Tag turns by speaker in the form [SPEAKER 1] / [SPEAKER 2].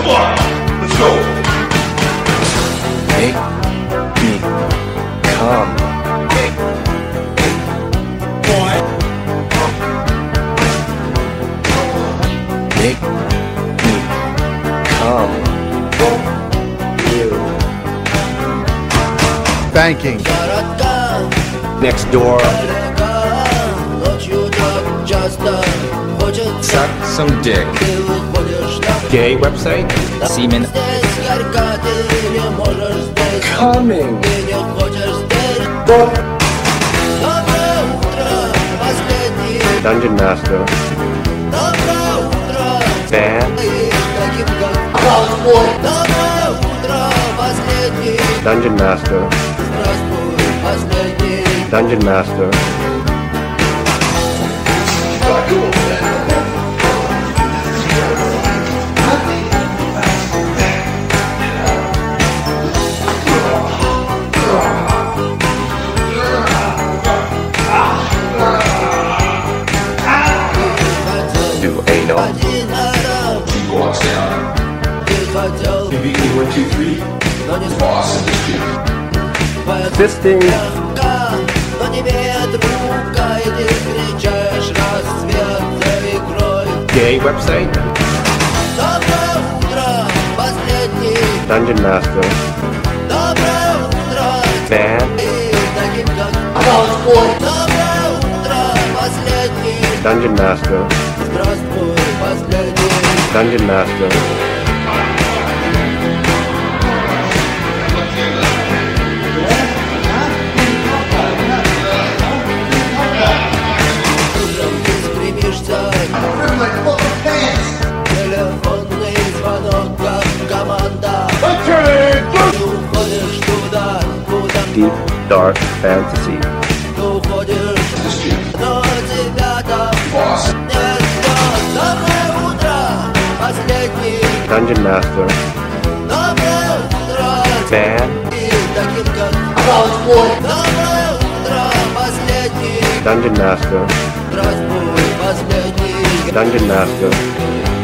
[SPEAKER 1] Come on, let's go.
[SPEAKER 2] Make me come. Make me come.
[SPEAKER 3] Banking.
[SPEAKER 2] Next door. Suck some dick. Gay website. Semen. Coming.
[SPEAKER 4] Dungeon Master. Band. Dungeon Master. Dungeon Master. Do anal.
[SPEAKER 1] Go upstairs. Maybe 1, 2, 3. Boss in the street.
[SPEAKER 4] Fisting.
[SPEAKER 2] Gay website.
[SPEAKER 4] Dungeon Master. Band. Dungeon Master. Dungeon Master. Deep, dark fantasy.
[SPEAKER 1] Boss.
[SPEAKER 4] Dungeon Master. Band. Dungeon Master. Dungeon Master.